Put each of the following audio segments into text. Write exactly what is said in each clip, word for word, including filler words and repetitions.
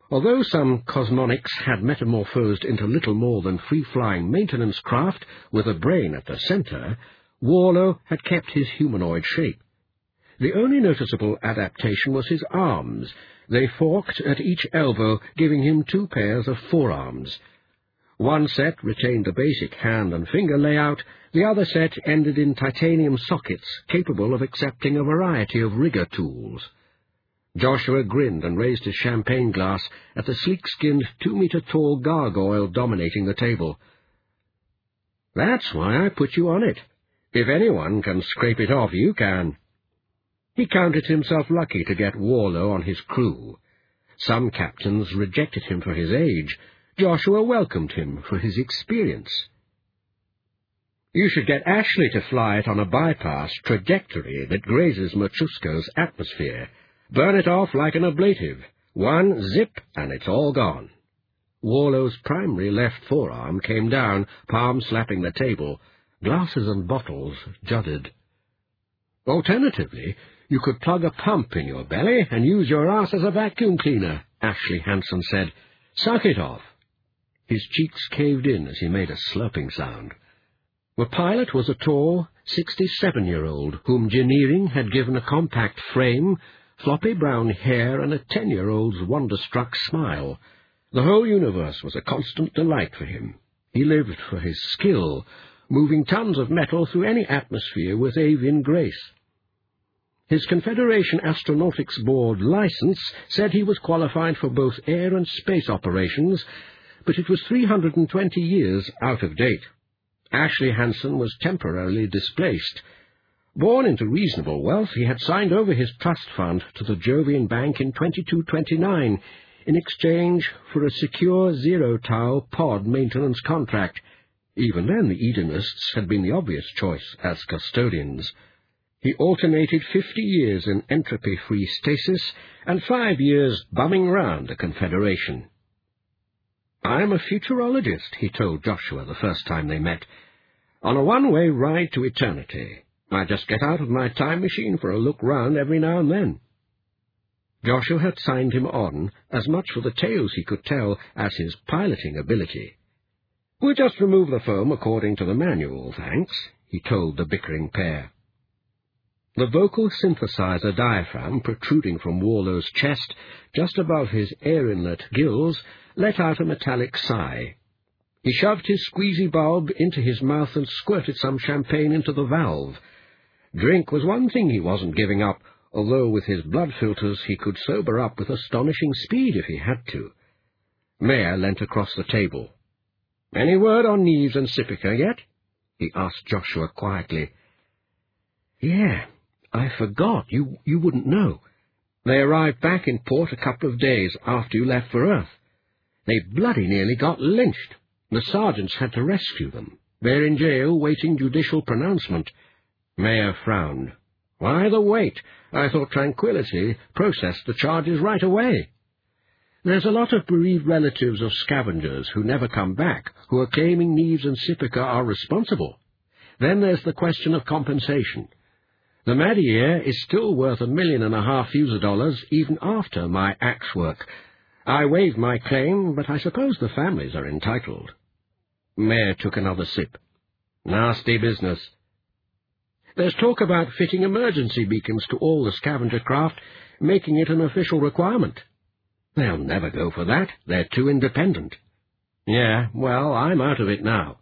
Although some cosmonics had metamorphosed into little more than free-flying maintenance craft with a brain at the centre, Warlow had kept his humanoid shape. The only noticeable adaptation was his arms. They forked at each elbow, giving him two pairs of forearms. One set retained the basic hand and finger layout, the other set ended in titanium sockets capable of accepting a variety of rigger tools. Joshua grinned and raised his champagne glass at the sleek-skinned, two-metre-tall gargoyle dominating the table. "That's why I put you on it. If anyone can scrape it off, you can." He counted himself lucky to get Warlow on his crew. Some captains rejected him for his age. Joshua welcomed him for his experience. "You should get Ashley to fly it on a bypass trajectory that grazes Machusko's atmosphere. Burn it off like an ablative. One zip, and it's all gone." Warlow's primary left forearm came down, palm slapping the table. Glasses and bottles judded. "Alternatively, you could plug a pump in your belly and use your ass as a vacuum cleaner," Ashley Hansen said. "Suck it off." His cheeks caved in as he made a slurping sound. The pilot was a tall, sixty-seven-year-old whom Gineering had given a compact frame, floppy brown hair, and a ten-year-old's wonder-struck smile. The whole universe was a constant delight for him. He lived for his skill, moving tons of metal through any atmosphere with avian grace. His Confederation Astronautics Board license said he was qualified for both air and space operations, but it was three hundred twenty years out of date. Ashley Hansen was temporarily displaced. Born into reasonable wealth, he had signed over his trust fund to the Jovian Bank in twenty-two twenty-nine in exchange for a secure zero-tau pod maintenance contract. Even then, the Edenists had been the obvious choice as custodians. He alternated fifty years in entropy-free stasis and five years bumming round the Confederation. "I'm a futurologist," he told Joshua the first time they met, "on a one-way ride to eternity. I just get out of my time machine for a look round every now and then." Joshua had signed him on as much for the tales he could tell as his piloting ability. "We'll just remove the foam according to the manual, thanks," he told the bickering pair. The vocal synthesizer diaphragm protruding from Warlow's chest, just above his air-inlet gills, let out a metallic sigh. He shoved his squeezy bulb into his mouth and squirted some champagne into the valve. Drink was one thing he wasn't giving up, although with his blood filters he could sober up with astonishing speed if he had to. Mayer leant across the table. "Any word on Neves and Sipika yet?" he asked Joshua quietly. "Yeah, I forgot. You, you wouldn't know. They arrived back in port a couple of days after you left for Earth. They bloody nearly got lynched. The sergeants had to rescue them. They're in jail waiting judicial pronouncement." Mayer frowned. "Why the wait? I thought Tranquility processed the charges right away." "There's a lot of bereaved relatives of scavengers who never come back, who are claiming Neves and Sipika are responsible. Then there's the question of compensation. The Madier is still worth a million and a half user dollars even after my axe work. I waived my claim, but I suppose the families are entitled." Mayer took another sip. "Nasty business. There's talk about fitting emergency beacons to all the scavenger craft, making it an official requirement." "They'll never go for that. They're too independent." "Yeah, well, I'm out of it now."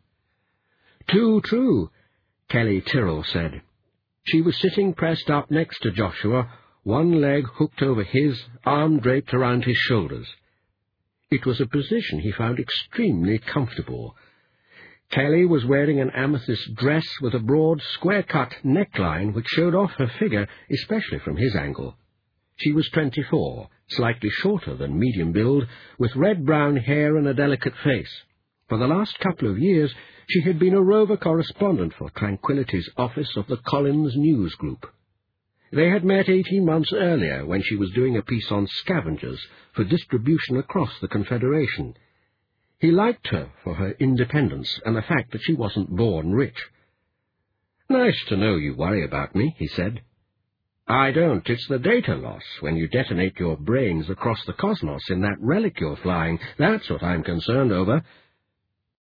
"Too true," Kelly Tyrrell said. She was sitting pressed up next to Joshua, one leg hooked over his, arm draped around his shoulders. It was a position he found extremely comfortable. Kelly was wearing an amethyst dress with a broad, square-cut neckline which showed off her figure, especially from his angle. She was twenty-four, slightly shorter than medium build, with red-brown hair and a delicate face. For the last couple of years she had been a rover correspondent for Tranquility's office of the Collins News Group. They had met eighteen months earlier when she was doing a piece on scavengers for distribution across the Confederation. He liked her for her independence and the fact that she wasn't born rich. "Nice to know you worry about me," he said. I don't. It's the data loss when you detonate your brains across the cosmos in that relic you're flying. That's what I'm concerned over.